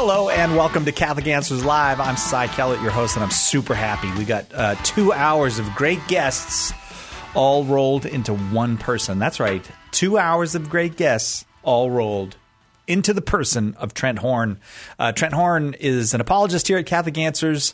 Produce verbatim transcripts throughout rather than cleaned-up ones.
Hello and welcome to Catholic Answers Live. I'm Cy Kellett, your host, and I'm super happy. We got uh, two hours of great guests all rolled into one person. That's right, two hours of great guests all rolled into the person of Trent Horn. Uh, Trent Horn is an apologist here at Catholic Answers.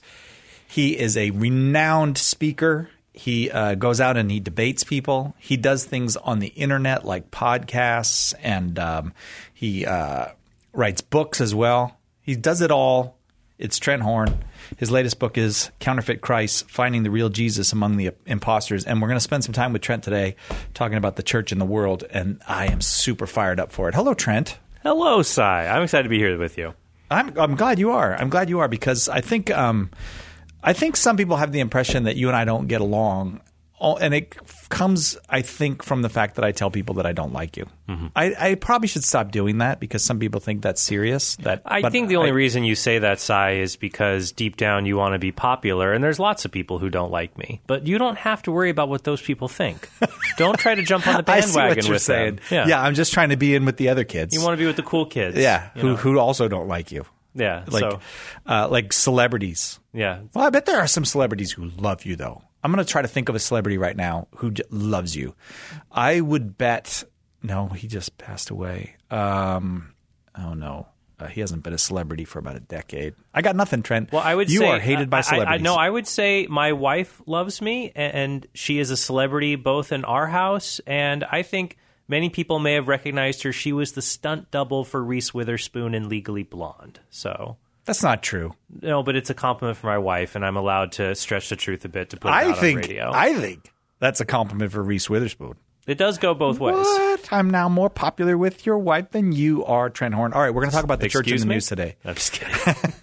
He is a renowned speaker. He uh, goes out and he debates people. He does things on the internet like podcasts, and um, he uh, writes books as well. He does it all. It's Trent Horn. His latest book is Counterfeit Christ, Finding the Real Jesus Among the Imposters. And we're going to spend some time with Trent today talking about the church in the world, and I am super fired up for it. Hello, Trent. Hello, Cy. I'm excited to be here with you. I'm, I'm glad you are. I'm glad you are because I think um, I think some people have the impression that you and I don't get along. And it comes, I think, from the fact that I tell people that I don't like you. Mm-hmm. I, I probably should stop doing that because some people think that's serious. That I think the only I, reason you say that, Cy, is because deep down you want to be popular, and there's lots of people who don't like me. But you don't have to worry about what those people think. Don't try to jump on the bandwagon I see what you're with saying. them. Yeah. yeah, I'm just trying to be in with the other kids. You want to be with the cool kids. Yeah, who know? who also don't like you. Yeah, like so. uh, like celebrities. Yeah. Well, I bet there are some celebrities who love you, though. I'm going to try to think of a celebrity right now who j- loves you. I would bet – no, he just passed away. Um, oh, no. Uh, he hasn't been a celebrity for about a decade. I got nothing, Trent. Well, I would you say – You are hated by celebrities. I, I, no, I would say my wife loves me, and, and she is a celebrity both in our house, and I think many people may have recognized her. She was the stunt double for Reese Witherspoon in Legally Blonde, so – That's not true. No, but it's a compliment for my wife, and I'm allowed to stretch the truth a bit to put it I out think, on radio. I think that's a compliment for Reese Witherspoon. It does go both ways. What? I'm now more popular with your wife than you are, Trent Horn. All right, we're going to talk about the Excuse church in the me? news today. I'm just kidding.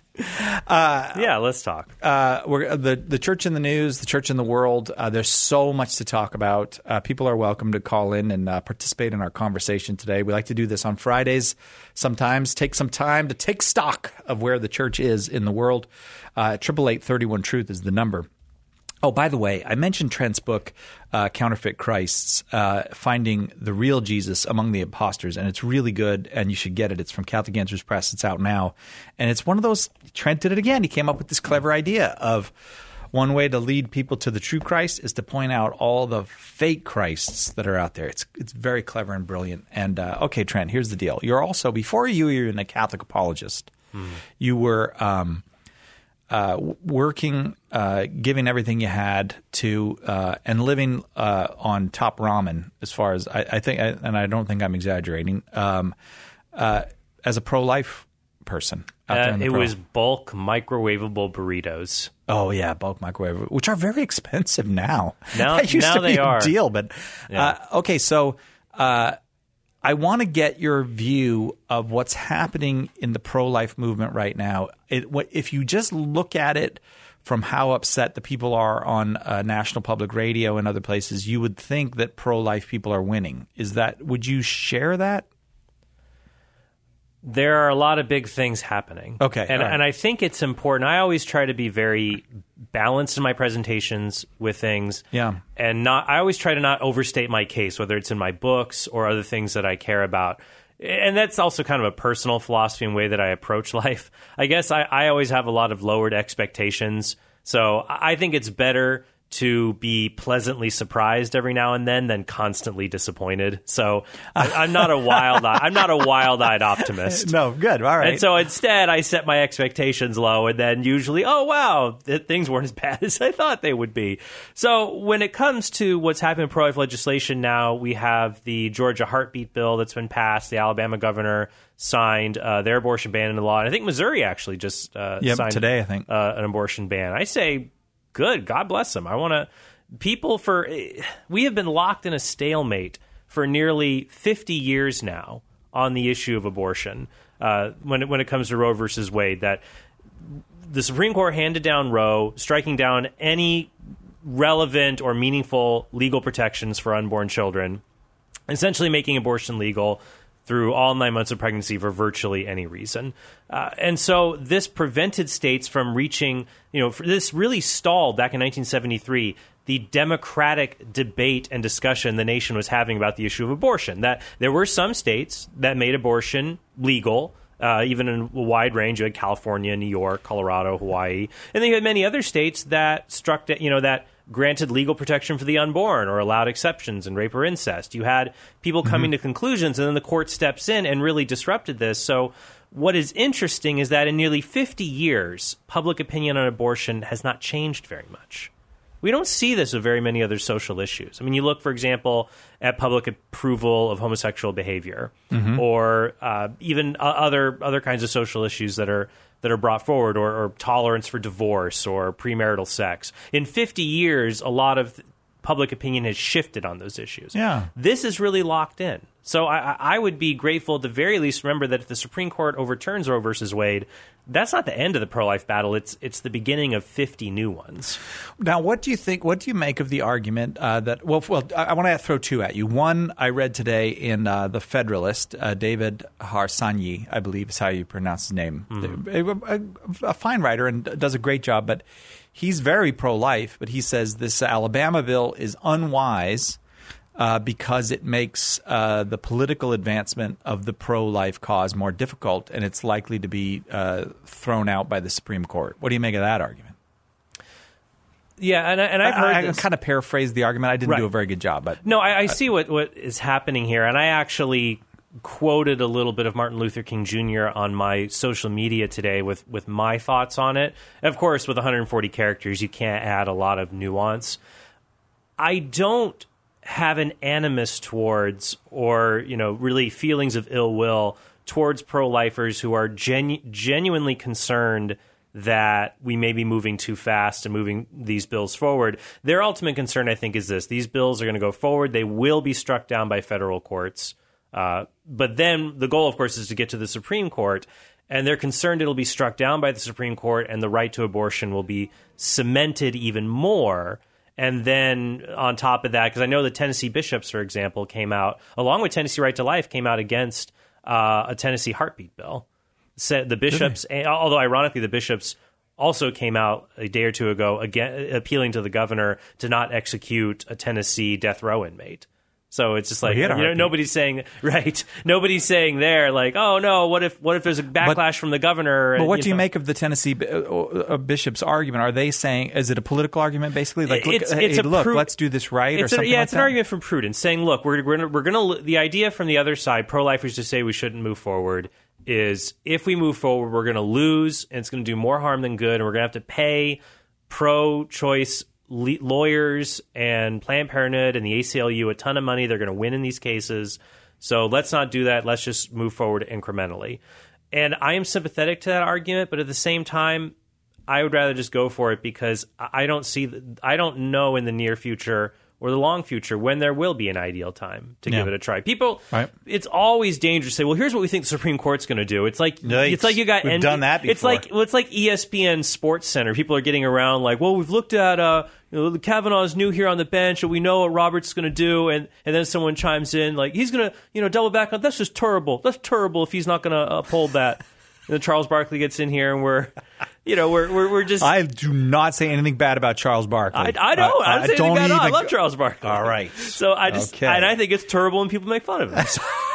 uh, yeah, let's talk. Uh, we're, the the church in the news, the church in the world. Uh, there's so much to talk about. Uh, people are welcome to call in and uh, participate in our conversation today. We like to do this on Fridays. Sometimes take some time to take stock of where the church is in the world. Triple eight thirty one truth is the number. Oh, by the way, I mentioned Trent's book, uh, Counterfeit Christs, uh, Finding the Real Jesus Among the Imposters, and it's really good, and you should get it. It's from Catholic Answers Press. It's out now. And it's one of those – Trent did it again. He came up with this clever idea of one way to lead people to the true Christ is to point out all the fake Christs that are out there. It's it's very clever and brilliant. And, uh, okay, Trent, here's the deal. You're also – before you were even a Catholic apologist, mm. you were um, – Uh, working, uh, giving everything you had to, uh, and living uh, on top ramen. As far as I, I think, I, and I don't think I'm exaggerating. Um, uh, as a pro-life person, out there uh, in the it pro. was bulk microwavable burritos. Oh yeah, bulk microwave, which are very expensive now. Now, that used now to be they a are. deal, but Yeah. uh, okay. So uh, I want to get your view of what's happening in the pro-life movement right now. It, if you just look at it from how upset the people are on uh, national public radio and other places, you would think that pro-life people are winning. Is that? Would you share that? There are a lot of big things happening. Okay. And, right. and I think it's important. I always try to be very balanced in my presentations with things. Yeah. And not. I always try to not overstate my case, whether it's in my books or other things that I care about. And that's also kind of a personal philosophy and way that I approach life. I guess I, I always have a lot of lowered expectations. So I think it's better to be pleasantly surprised every now and then than constantly disappointed. So I, I'm not a wild I'm not a wild-eyed optimist. No, good. All right. And so instead, I set my expectations low, and then usually, oh, wow, th- things weren't as bad as I thought they would be. So when it comes to what's happening in pro-life legislation now, we have the Georgia heartbeat bill that's been passed. The Alabama governor signed uh, their abortion ban into law. And I think Missouri actually just uh, yep, signed today, I think. Uh, an abortion ban. I say, good. God bless them. I want to people for we have been locked in a stalemate for nearly fifty years now on the issue of abortion. Uh, when it, when it comes to Roe versus Wade, that the Supreme Court handed down Roe, striking down any relevant or meaningful legal protections for unborn children, essentially making abortion legal through all nine months of pregnancy for virtually any reason. Uh, and so this prevented states from reaching, you know, this really stalled back in nineteen seventy-three, the democratic debate and discussion the nation was having about the issue of abortion. That there were some states that made abortion legal Uh, even in a wide range, you had California, New York, Colorado, Hawaii, and then you had many other states that struck, you know, that granted legal protection for the unborn or allowed exceptions in rape or incest. You had people coming mm-hmm. to conclusions, and then the court steps in and really disrupted this. So what is interesting is that in nearly fifty years, public opinion on abortion has not changed very much. We don't see this with very many other social issues. I mean, you look, for example, at public approval of homosexual behavior, mm-hmm. or uh, even uh, other other kinds of social issues that are that are brought forward, or, or tolerance for divorce or premarital sex. In fifty years, a lot of public opinion has shifted on those issues. Yeah. This is really locked in. So I, I would be grateful at the very least. Remember that if the Supreme Court overturns Roe versus Wade, that's not the end of the pro-life battle. It's it's the beginning of fifty new ones. Now, what do you think? What do you make of the argument uh, that? Well, well, I, I want to throw two at you. One, I read today in uh, the Federalist, uh, David Harsanyi, I believe is how you pronounce his name. Mm-hmm. A, a, a fine writer and does a great job, but he's very pro-life. But he says this Alabama bill is unwise. Uh, because it makes uh, the political advancement of the pro-life cause more difficult, and it's likely to be uh, thrown out by the Supreme Court. What do you make of that argument? Yeah, and, I, and I've heard I, I this. kind of paraphrased the argument. I didn't right. do a very good job. But No, I, I see what, what is happening here, and I actually quoted a little bit of Martin Luther King Junior on my social media today with, with my thoughts on it. Of course, with one hundred forty characters, you can't add a lot of nuance. I don't have an animus towards, or, you know, really feelings of ill will towards pro-lifers who are genu- genuinely concerned that we may be moving too fast and moving these bills forward. Their ultimate concern, I think, is this. These bills are going to go forward. They will be struck down by federal courts. Uh, but then the goal, of course, is to get to the Supreme Court. And they're concerned it'll be struck down by the Supreme Court and the right to abortion will be cemented even more. And then on top of that, because I know the Tennessee bishops, for example, came out, along with Tennessee Right to Life, came out against uh, a Tennessee heartbeat bill. Said the bishops, and, although ironically the bishops also came out a day or two ago again, appealing to the governor to not execute a Tennessee death row inmate. So it's just like, well, you know, nobody's saying, right, nobody's saying there, like, oh, no, what if what if there's a backlash but, from the governor? But and, what you do know, you make of the Tennessee uh, bishop's argument? Are they saying, is it a political argument, basically? Like, look, it's, hey, it's look pru- let's do this right or it's something a, yeah, like it's that? an argument from prudence, saying, look, we're, we're, we're going to, the idea from the other side, pro-lifers to say we shouldn't move forward, is if we move forward, we're going to lose, and it's going to do more harm than good, and we're going to have to pay pro-choice le- lawyers and Planned Parenthood and the A C L U a ton of money. They're going to win in these cases. So let's not do that. Let's just move forward incrementally. And I am sympathetic to that argument, but at the same time, I would rather just go for it because I don't see, I don't know in the near future or the long future when there will be an ideal time to yeah. give it a try. People, right. It's always dangerous to say, well, here's what we think the Supreme Court's going to do. It's like Yikes. it's like you got we've N- done that before. It's like well, it's like E S P N Sports Center. People are getting around like, well, we've looked at uh, you know, Kavanaugh's new here on the bench, and we know what Roberts going to do, and and then someone chimes in like he's going to you know double back on that's just terrible. That's terrible if he's not going to uphold that. And then Charles Barkley gets in here, and we're, you know, we're we're, we're just. I do not say anything bad about Charles Barkley. I, I don't. Uh, I don't say anything bad at all. I love Charles Barkley. All right. So I just, okay. and I think it's terrible when people make fun of him.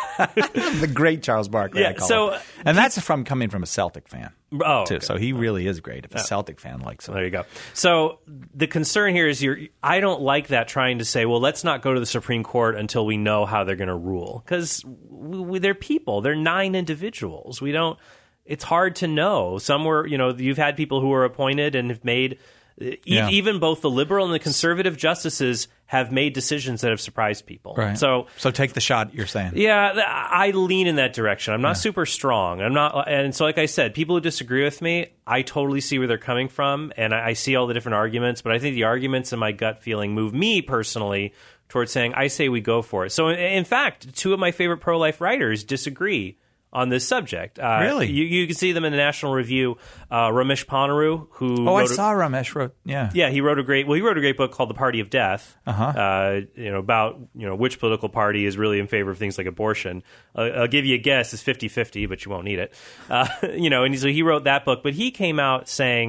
The great Charles Barkley. Yeah. I call So, him. and that's from coming from a Celtic fan. Oh, too. okay. So he really is great if a Celtic fan likes him. There you go. So the concern here is you're. I don't like that trying to say, well, let's not go to the Supreme Court until we know how they're going to rule because they're people. They're nine individuals. We don't. It's hard to know. Some were, you know, you've had people who were appointed and have made, yeah. even both the liberal and the conservative justices have made decisions that have surprised people. Right. So, so take the shot. You're saying, yeah, I lean in that direction. I'm not yeah. super strong. I'm not, and so like I said, people who disagree with me, I totally see where they're coming from, and I, I see all the different arguments. But I think the arguments in my gut feeling move me personally towards saying I say we go for it. So in, in fact, two of my favorite pro-life writers disagree on this subject. Uh, really? You, you can see them in the National Review. Uh, Ramesh Ponnuru, who oh, I wrote saw a, Ramesh wrote, yeah, yeah, he wrote a great. Well, he wrote a great book called The Party of Death. Uh-huh. Uh, you know about you know which political party is really in favor of things like abortion. Uh, I'll give you a guess. It's fifty-fifty, but you won't need it. Uh, you know, and so he wrote that book. But he came out saying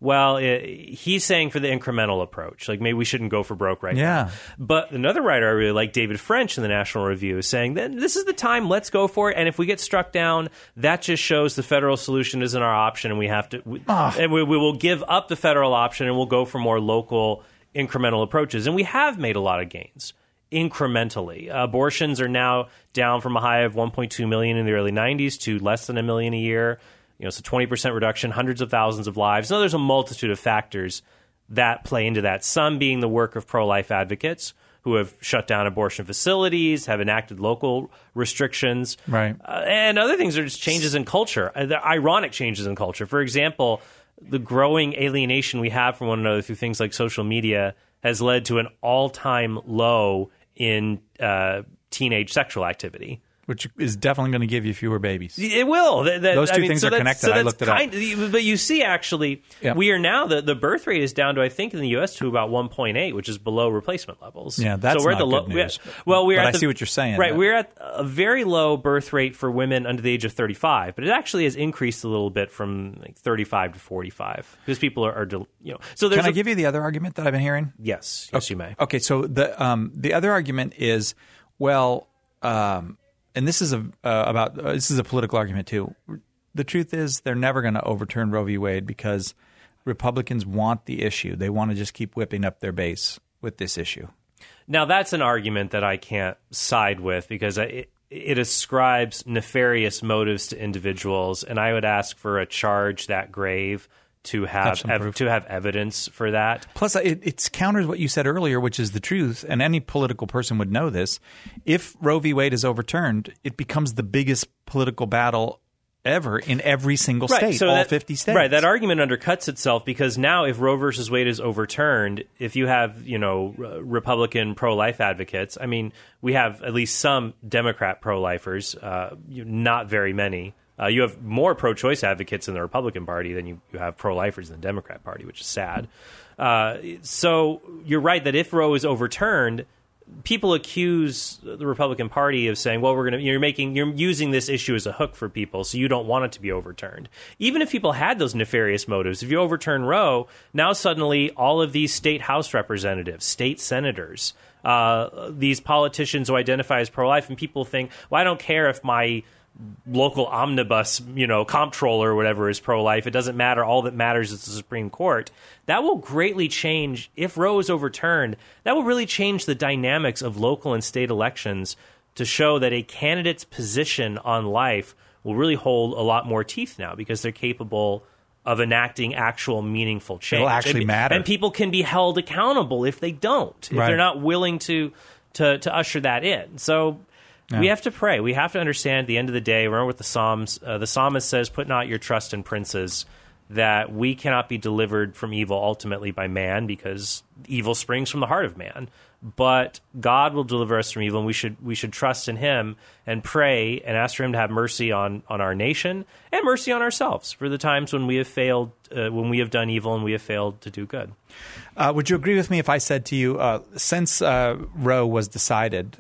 well, it, he's saying for the incremental approach, like maybe we shouldn't go for broke right Yeah. now. But another writer I really like, David French in the National Review, is saying that this is the time, let's go for it. And if we get struck down, that just shows the federal solution isn't our option, and we have to, we, and we, we will give up the federal option, and we'll go for more local incremental approaches. And we have made a lot of gains incrementally. Uh, abortions are now down from a high of one point two million in the early nineties to less than a million a year. You know, it's a twenty percent reduction, hundreds of thousands of lives. Now, there's a multitude of factors that play into that, some being the work of pro-life advocates who have shut down abortion facilities, have enacted local restrictions. Right. Uh, and other things are just changes in culture, uh, the ironic changes in culture. For example, the growing alienation we have from one another through things like social media has led to an all-time low in uh, teenage sexual activity. Which is definitely going to give you fewer babies. It will. That, that, Those two I mean, things so are that's, connected. So I that's looked it kind up. Of, but you see, actually, yeah. we are now, the, the birth rate is down to, I think, in the U S to about one point eight, which is below replacement levels. Yeah, that's so we're not at the good low, news. We're, well, we're but at I the, see what you're saying. Right, that, we're at a very low birth rate for women under the age of thirty-five, but it actually has increased a little bit from like thirty-five to forty-five because people are, are you know. So there's Can I a, give you the other argument that I've been hearing? Yes, yes, okay. you may. Okay, so the um, the other argument is, well, um, and this is a uh, about uh, this is a political argument too. The truth is, they're never going to overturn Roe v. Wade because Republicans want the issue. They want to just keep whipping up their base with this issue. Now, that's an argument that I can't side with because it, it ascribes nefarious motives to individuals, and I would ask for a charge that grave to have, have ev- to have evidence for that. Plus, it it's counters what you said earlier, which is the truth, and any political person would know this. If Roe v. Wade is overturned, it becomes the biggest political battle ever in every single Right, state, so all that- fifty states. Right, that argument undercuts itself because now if Roe versus Wade is overturned, if you have, you know, r- Republican pro-life advocates, I mean, we have at least some Democrat pro-lifers, uh, you- not very many. Uh, you have more pro-choice advocates in the Republican Party than you, you have pro-lifers in the Democrat Party, which is sad. Uh, so you're right that if Roe is overturned, people accuse the Republican Party of saying, well, we're going to, you're making, you're using this issue as a hook for people, so you don't want it to be overturned. Even if people had those nefarious motives, if you overturn Roe, now suddenly all of these state House representatives, state senators, uh, these politicians who identify as pro-life, and people think, well, I don't care if my local omnibus, you know, comptroller or whatever is pro-life. It doesn't matter. All that matters is the Supreme Court. That will greatly change, if Roe is overturned, that will really change the dynamics of local and state elections to show that a candidate's position on life will really hold a lot more teeth now because they're capable of enacting actual meaningful change. It'll actually and, matter. And people can be held accountable if they don't, if Right. they're not willing to, to, to usher that in. So Yeah. we have to pray. We have to understand at the end of the day, remember what the Psalms, uh, the psalmist says, put not your trust in princes, that we cannot be delivered from evil ultimately by man because evil springs from the heart of man. But God will deliver us from evil, and we should we should trust in him and pray and ask for him to have mercy on, on our nation and mercy on ourselves for the times when we have failed, uh, when we have done evil and we have failed to do good. Uh, would you agree with me if I said to you, uh, since uh, Roe was decided,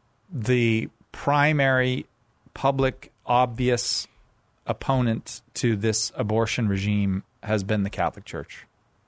the primary public obvious opponent to this abortion regime has been the Catholic Church?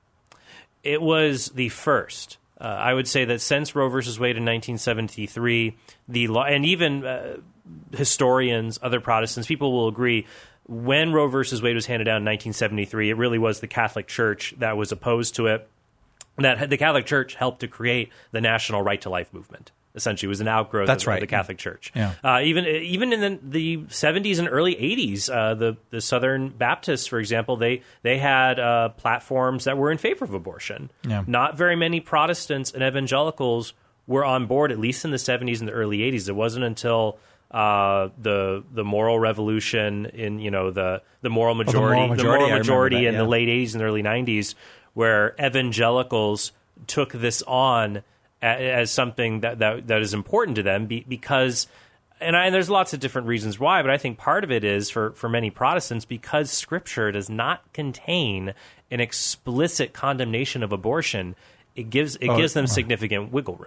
It was the first. Uh, I would say that since Roe versus Wade in nineteen seventy-three, the law, and even uh, historians, other Protestants, people will agree, when Roe versus Wade was handed down in nineteen seventy-three, it really was the Catholic Church that was opposed to it. That the Catholic Church helped to create the national right to life movement. Essentially, it was an outgrowth That's of, right. of the Catholic Church. Yeah. Uh, even even in the, the seventies and early eighties, uh, the the Southern Baptists, for example, they they had uh, platforms that were in favor of abortion. Yeah. Not very many Protestants and evangelicals were on board, at least in the seventies and the early eighties. It wasn't until uh, the the moral revolution in you know the the moral majority, moral majority, the I moral majority remember that, in yeah. the late eighties and early nineties, where evangelicals took this on as something that, that, that is important to them be, because, and, I, and there's lots of different reasons why, but I think part of it is for, for many Protestants because Scripture does not contain an explicit condemnation of abortion. It gives it Oh, gives them uh, significant wiggle room.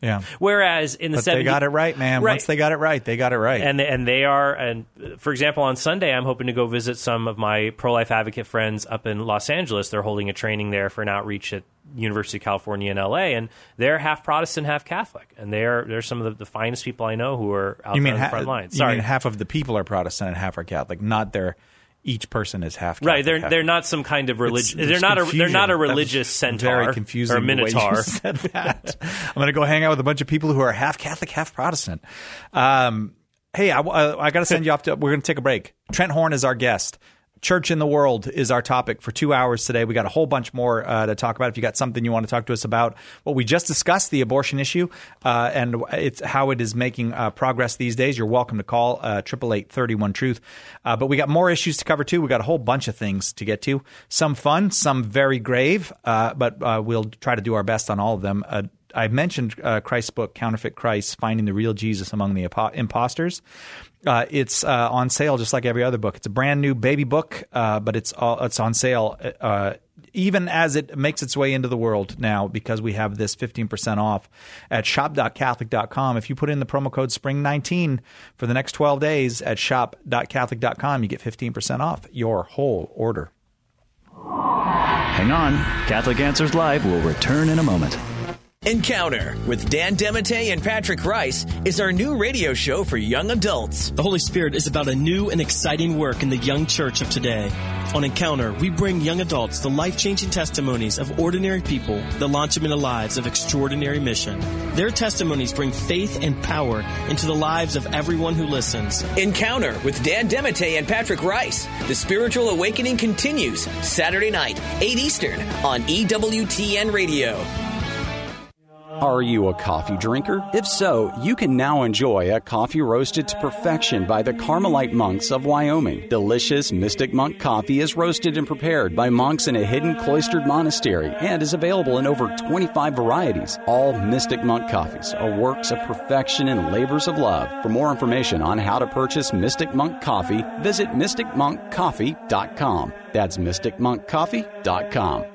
Yeah. Whereas in the but seventies, they got it right, man. Right. Once they got it right, they got it right. And and they are, and for example, on Sunday, I'm hoping to go visit some of my pro-life advocate friends up in Los Angeles. They're holding a training there for an outreach at University of California in L A, and they're half Protestant, half Catholic, and they're they're some of the, the finest people I know who are out you there mean on the ha- front lines. You Sorry, mean half of the people are Protestant and half are Catholic, not their each person is half Catholic. Right, they're half. they're not some kind of religion. It's- They're it's not a they're confusion. not a That was religious centaur very confusing or the way you minotaur. said that. I'm going to go hang out with a bunch of people who are half Catholic, half Protestant. Um, hey, I, I, I got to send you off to. We're going to take a break. Trent Horn is our guest. Church in the World is our topic for two hours today. We got a whole bunch more uh, to talk about. If you got something you want to talk to us about, what we just discussed, the abortion issue, uh, and it's how it is making uh, progress these days, you're welcome to call triple eight thirty-one truth. Uh, but we got more issues to cover too. We got a whole bunch of things to get to. Some fun, some very grave, uh, but uh, we'll try to do our best on all of them. Uh, I mentioned uh, Christ's book, Counterfeit Christ, Finding the Real Jesus Among the Apo- Imposters. Uh, it's uh, on sale just like every other book. It's a brand new baby book, uh, but it's all, it's on sale uh, even as it makes its way into the world now because we have this fifteen percent off at shop dot catholic dot com. If you put in the promo code spring nineteen for the next twelve days at shop dot catholic dot com, you get fifteen percent off your whole order. Hang on. Catholic Answers Live will return in a moment. Encounter with Dan DeMatte and Patrick Rice is our new radio show for young adults. The Holy Spirit is about a new and exciting work in the young church of today. On Encounter, we bring young adults the life-changing testimonies of ordinary people that launch them into lives of extraordinary mission. Their testimonies bring faith and power into the lives of everyone who listens. Encounter with Dan DeMatte and Patrick Rice. The Spiritual Awakening continues Saturday night, eight Eastern on E W T N Radio. Are you a coffee drinker? If so, you can now enjoy a coffee roasted to perfection by the Carmelite monks of Wyoming. Delicious Mystic Monk coffee is roasted and prepared by monks in a hidden cloistered monastery and is available in over twenty-five varieties. All Mystic Monk coffees are works of perfection and labors of love. For more information on how to purchase Mystic Monk coffee, visit mystic monk coffee dot com. That's mystic monk coffee dot com.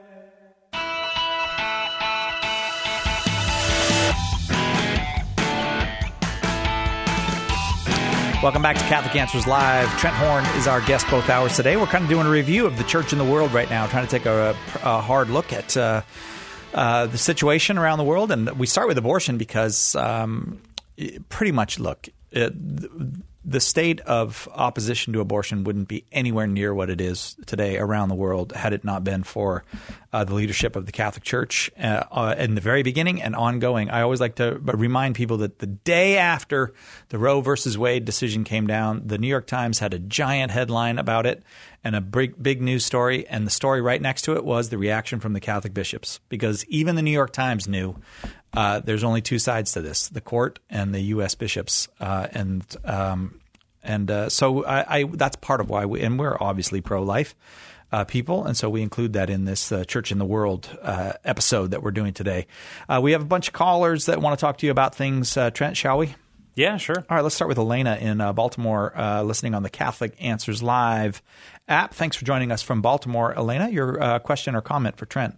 Welcome back to Catholic Answers Live. Trent Horn is our guest both hours today. We're kind of doing a review of the church in the world right now, trying to take a, a hard look at uh, uh, the situation around the world. And we start with abortion because um, pretty much, look, it, the state of opposition to abortion wouldn't be anywhere near what it is today around the world had it not been for uh, the leadership of the Catholic Church uh, uh, in the very beginning and ongoing. I always like to remind people that the day after the Roe versus Wade decision came down, the New York Times had a giant headline about it and a big, big news story. And the story right next to it was the reaction from the Catholic bishops, because even the New York Times knew uh, there's only two sides to this, the court and the U S bishops. Uh, and um, and uh, so I, I, that's part of why we, and we're obviously pro-life uh, people. And so we include that in this uh, Church in the World uh, episode that we're doing today. Uh, we have a bunch of callers that want to talk to you about things. Uh, Trent, shall we? Yeah, sure. All right, let's start with Elena in uh, Baltimore, uh, listening on the Catholic Answers Live app. Thanks for joining us from Baltimore. Elena, your uh, question or comment for Trent?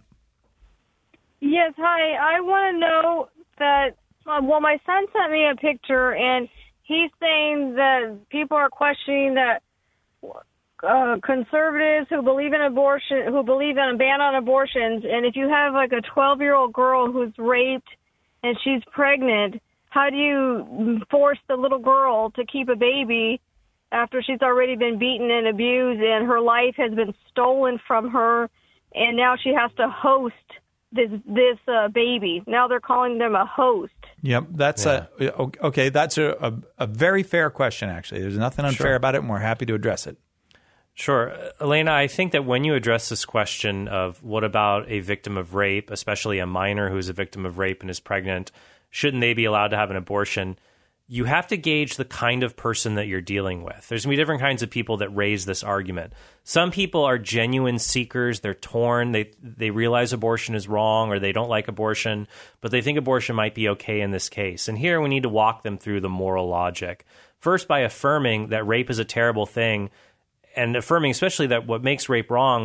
Yes, hi. I want to know that, uh, well, my son sent me a picture, and he's saying that people are questioning that uh, conservatives who believe in abortion, who believe in a ban on abortions, and if you have like a twelve-year-old girl who's raped and she's pregnant, how do you force the little girl to keep a baby after she's already been beaten and abused and her life has been stolen from her, and now she has to host this this uh, baby? Now they're calling them a host. Yep, that's yeah. a okay. That's a, a a very fair question. Actually, there's nothing unfair sure. about it, and we're happy to address it. Sure. Elena, I think that when you address this question of what about a victim of rape, especially a minor who's a victim of rape and is pregnant, shouldn't they be allowed to have an abortion? You have to gauge the kind of person that you're dealing with. There's going to be different kinds of people that raise this argument. Some people are genuine seekers. They're torn. They they realize abortion is wrong, or they don't like abortion, but they think abortion might be okay in this case. And here we need to walk them through the moral logic. First, by affirming that rape is a terrible thing, and affirming especially that what makes rape wrong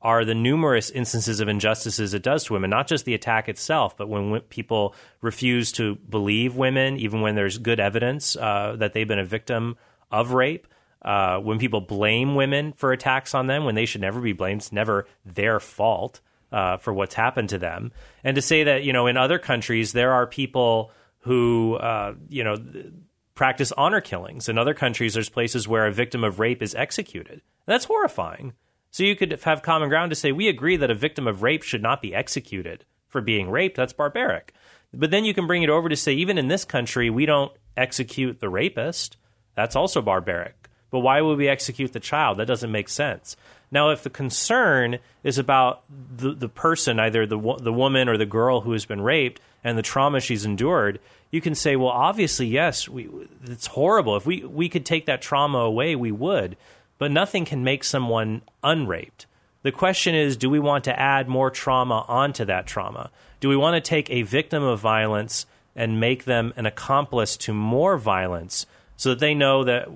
are the numerous instances of injustices it does to women, not just the attack itself, but when w- people refuse to believe women, even when there's good evidence uh, that they've been a victim of rape, uh, when people blame women for attacks on them when they should never be blamed. It's never their fault uh, for what's happened to them. And to say that, you know, in other countries, there are people who, uh, you know, practice honor killings. In other countries, there's places where a victim of rape is executed. That's horrifying. So you could have common ground to say, we agree that a victim of rape should not be executed for being raped. That's barbaric. But then you can bring it over to say, even in this country, we don't execute the rapist. That's also barbaric. But why would we execute the child? That doesn't make sense. Now, if the concern is about the, the person, either the the woman or the girl who has been raped and the trauma she's endured, you can say, well, obviously, yes, we, it's horrible. If we, we could take that trauma away, we would. But nothing can make someone unraped. The question is, do we want to add more trauma onto that trauma? Do we want to take a victim of violence and make them an accomplice to more violence so that they know that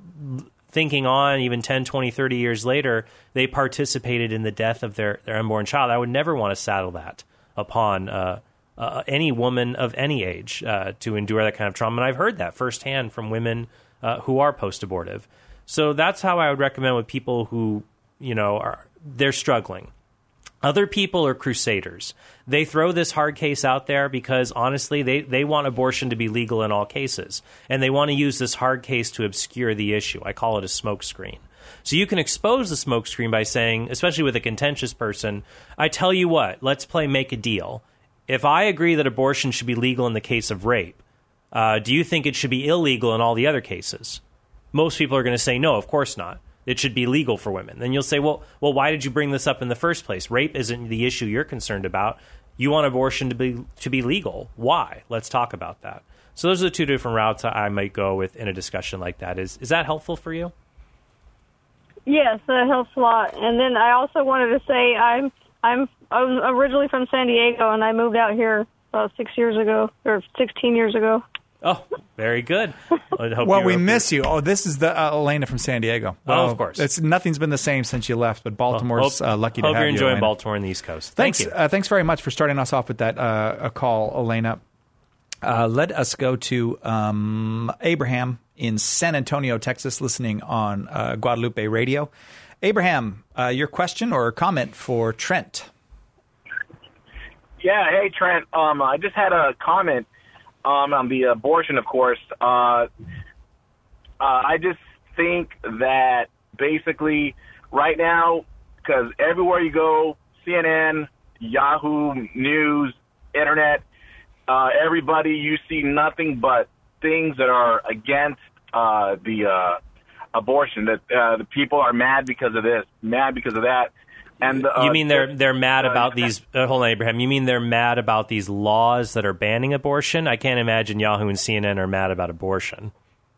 thinking on even ten, twenty, thirty years later, they participated in the death of their, their unborn child? I would never want to saddle that upon uh, uh, any woman of any age uh, to endure that kind of trauma. And I've heard that firsthand from women uh, who are post-abortive. So that's how I would recommend with people who, you know, are they're struggling. Other people are crusaders. They throw this hard case out there because, honestly, they, they want abortion to be legal in all cases. And they want to use this hard case to obscure the issue. I call it a smokescreen. So you can expose the smokescreen by saying, especially with a contentious person, I tell you what, let's play make a deal. If I agree that abortion should be legal in the case of rape, uh, do you think it should be illegal in all the other cases? Most people are going to say, no, of course not. It should be legal for women. Then you'll say, well, well, why did you bring this up in the first place? Rape isn't the issue you're concerned about. You want abortion to be to be legal. Why? Let's talk about that. So those are the two different routes I might go with in a discussion like that. Is is that helpful for you? Yes, that helps a lot. And then I also wanted to say I'm I'm I was originally from San Diego, and I moved out here about six years ago or sixteen years ago. Oh, very good. I hope well, you we miss you. Oh, this is the uh, Elena from San Diego. Well, oh, of course. It's, nothing's been the same since you left, but Baltimore's well, hope, uh, lucky to hope have you. Hope you're enjoying Elena. Baltimore and the East Coast. Thanks, Thank you. Uh, thanks very much for starting us off with that uh, a call, Elena. Uh, let us go to um, Abraham in San Antonio, Texas, listening on uh, Guadalupe Radio. Abraham, uh, your question or comment for Trent? Yeah, hey, Trent. Um, I just had a comment um, on the abortion, of course. Uh, uh, I just think that basically right now, because everywhere you go, C N N, Yahoo News, Internet, uh, everybody, you see nothing but things that are against uh, the uh, abortion, that uh, the people are mad because of this, mad because of that. And uh, you mean they're they're mad about uh, these? Uh, hold on, Abraham. You mean they're mad about these laws that are banning abortion? I can't imagine Yahoo and C N N are mad about abortion.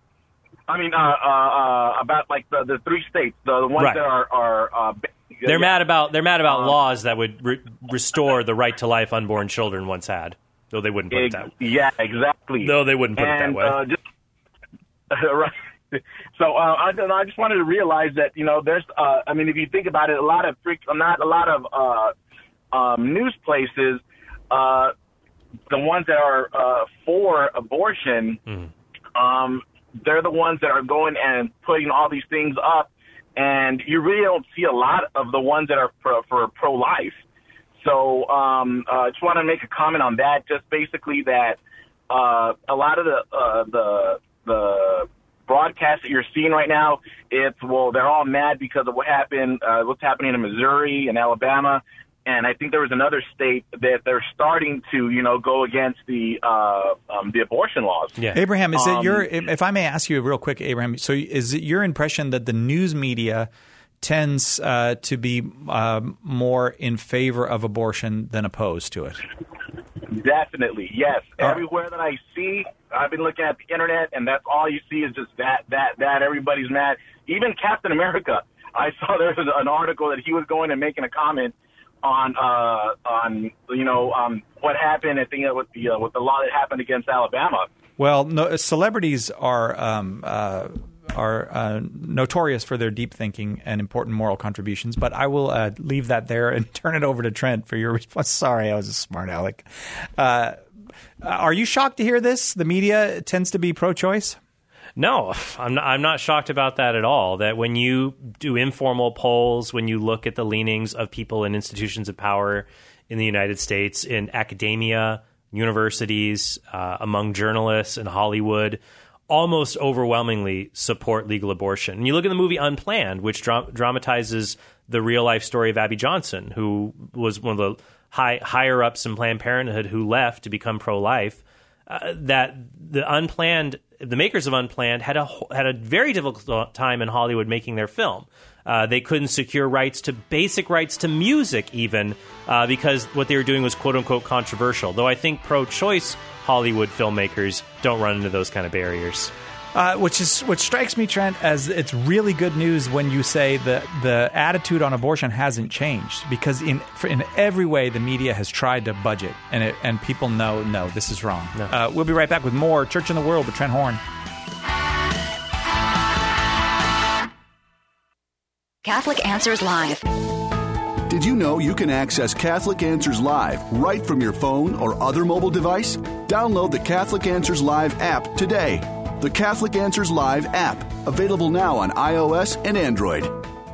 I mean, uh, uh, uh, about like the, the three states, the ones right. that are are. Uh, they're yeah. mad about they're mad about um, laws that would re- restore the right to life unborn children once had. Though they wouldn't put it that way. Yeah, exactly. No, they wouldn't put and, it that way. Uh, just, right. So uh, I, I just wanted to realize that, you know, there's, uh, I mean, if you think about it, a lot of, not a lot of uh, um, news places, uh, the ones that are uh, for abortion, mm. um, they're the ones that are going and putting all these things up, and you really don't see a lot of the ones that are for, for pro-life. So um, I uh, just want to make a comment on that, just basically that uh, a lot of the uh, the the broadcasts that you're seeing right now, it's, well, they're all mad because of what happened, uh, what's happening in Missouri and Alabama. And I think there was another state that they're starting to, you know, go against the uh, um, the abortion laws. Yeah. Abraham, is um, it your, if I may ask you real quick, Abraham, so is it your impression that the news media tends uh, to be uh, more in favor of abortion than opposed to it? Definitely, yes. All Everywhere that I see, I've been looking at the internet, and that's all you see is just that, that, that. Everybody's mad. Even Captain America, I saw there was an article that he was going and making a comment on, uh, on you know, um, what happened. I think with the uh, with the law that happened against Alabama. Well, no, celebrities are um, uh, are uh, notorious for their deep thinking and important moral contributions. But I will uh, leave that there and turn it over to Trent for your response. Sorry, I was a smart aleck. Uh, are you shocked to hear this? The media tends to be pro-choice. No, I'm not, I'm not shocked about that at all. That when you do informal polls, when you look at the leanings of people in institutions of power in the United States, in academia, universities, uh, among journalists in Hollywood, almost overwhelmingly support legal abortion. And you look at the movie Unplanned, which dra- dramatizes the real-life story of Abby Johnson, who was one of the high, higher-ups in Planned Parenthood who left to become pro-life, uh, that the Unplanned... The makers of Unplanned had a had a very difficult time in Hollywood making their film. Uh, they couldn't secure rights to basic rights to music, even uh, because what they were doing was "quote unquote" controversial. Though I think pro-choice Hollywood filmmakers don't run into those kind of barriers. Uh, which is which strikes me, Trent, as it's really good news when you say that the attitude on abortion hasn't changed, because in for, in every way the media has tried to budget, and it, and people know no, this is wrong. No. Uh, we'll be right back with more Church in the World with Trent Horn. Catholic Answers Live. Did you know you can access Catholic Answers Live right from your phone or other mobile device? Download the Catholic Answers Live app today. The Catholic Answers Live app, available now on iOS and Android.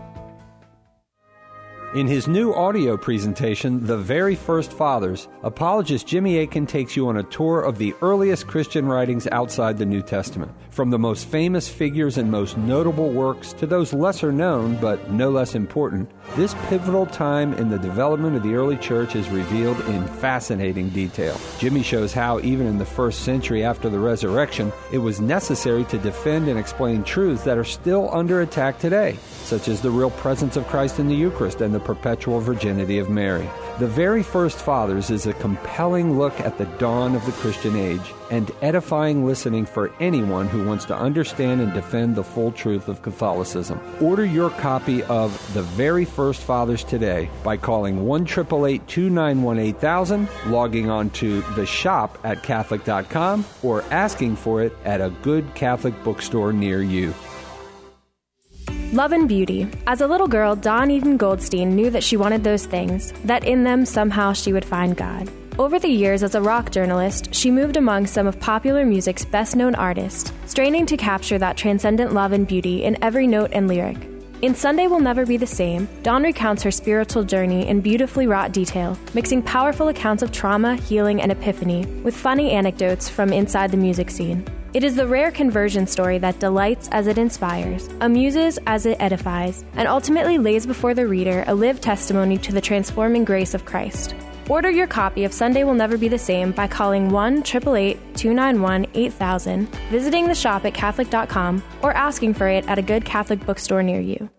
In his new audio presentation, The Very First Fathers, apologist Jimmy Akin takes you on a tour of the earliest Christian writings outside the New Testament. From the most famous figures and most notable works to those lesser known but no less important, this pivotal time in the development of the early church is revealed in fascinating detail. Jimmy shows how, even in the first century after the resurrection, it was necessary to defend and explain truths that are still under attack today, such as the real presence of Christ in the Eucharist and the perpetual virginity of Mary. The Very First Fathers is a compelling look at the dawn of the Christian age and edifying listening for anyone who wants to understand and defend the full truth of Catholicism. Order your copy of The Very First Fathers today by calling one eight eight eight, two nine one, eight thousand, logging on to the shop at Catholic dot com, or asking for it at a good Catholic bookstore near you. Love and beauty. As a little girl, Dawn Eden Goldstein knew that she wanted those things, that in them somehow she would find God. Over the years as a rock journalist, she moved among some of popular music's best-known artists, straining to capture that transcendent love and beauty in every note and lyric. In Sunday Will Never Be the Same, Dawn recounts her spiritual journey in beautifully wrought detail, mixing powerful accounts of trauma, healing, and epiphany with funny anecdotes from inside the music scene. It is the rare conversion story that delights as it inspires, amuses as it edifies, and ultimately lays before the reader a lived testimony to the transforming grace of Christ. Order your copy of Sunday Will Never Be the Same by calling one eight eight eight, two nine one, eight thousand, visiting the shop at Catholic dot com, or asking for it at a good Catholic bookstore near you.